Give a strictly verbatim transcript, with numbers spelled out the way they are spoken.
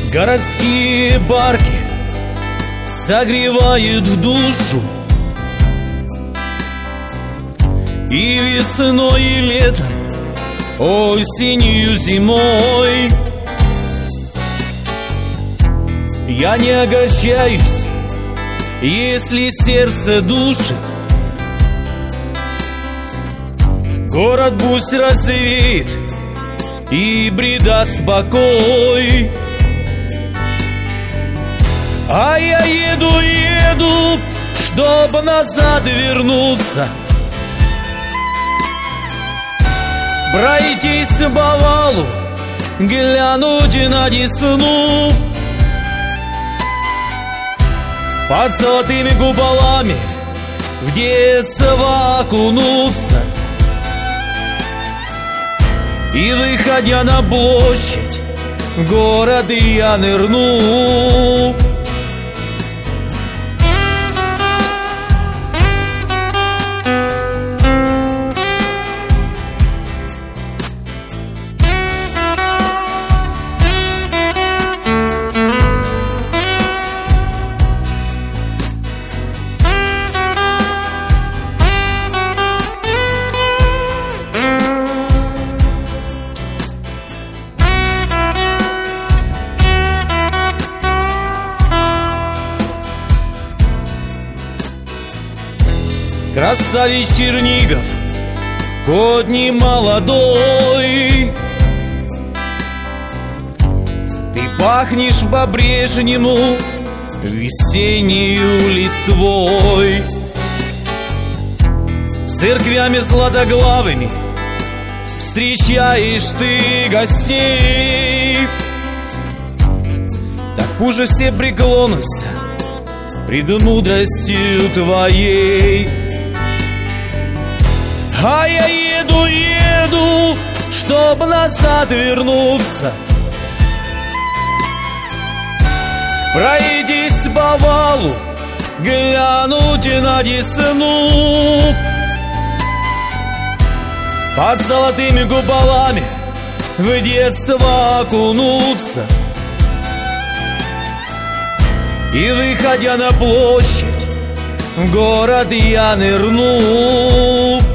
Городские барки согревают душу, и весной, и летом, осенью, зимой. Я не огорчаюсь, если сердце душит. Город пусть развеет и придаст покой. А я еду, еду, чтоб назад вернуться, пройтись по валу, глянуть на Десну. Под золотыми куполами в детство окунуться, и, выходя на площадь, в город я нырну. Красавец Чернигов, хоть не молодой, ты пахнешь по-прежнему весеннею листвой. Церквями златоглавыми встречаешь ты гостей. Так пусть все преклонятся пред мудростью твоей. А я еду, еду, чтоб назад вернуться, пройтись по валу, глянуть на Десну. Под золотыми куполами в детство окунуться, и, выходя на площадь, в город я нырну.